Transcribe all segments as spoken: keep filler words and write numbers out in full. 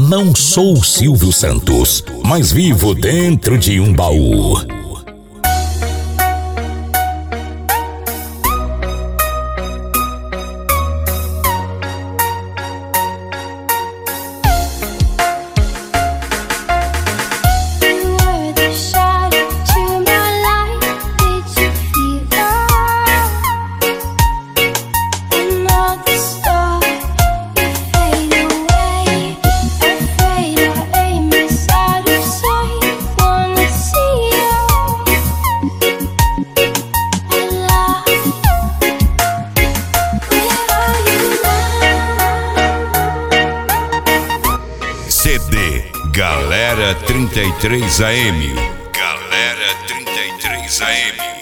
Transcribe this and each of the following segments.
Não sou o Silvio Santos, mas vivo dentro de um baú. C D Galera trinta e três A M. Galera trinta e três A M.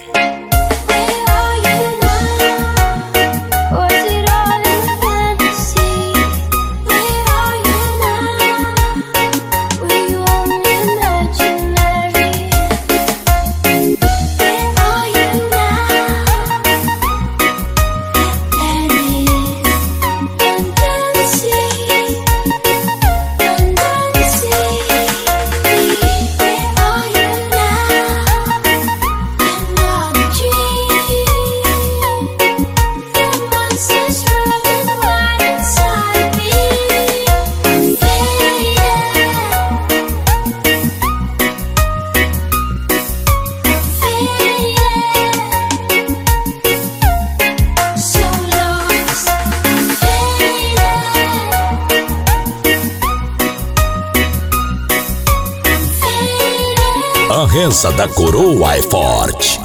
A reza da coroa é forte.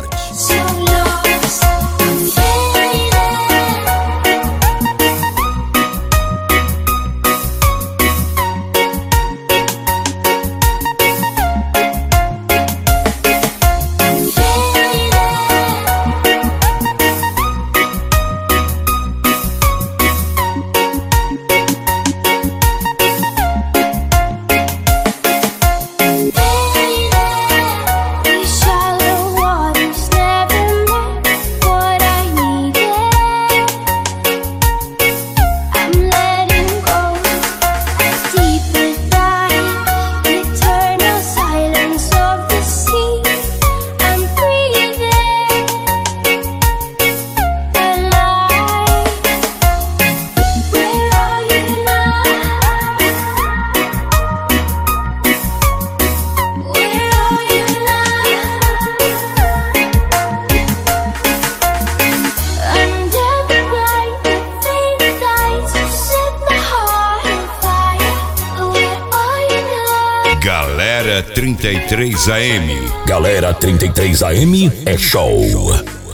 Galera trinta e três A M. Galera trinta e três A M é show.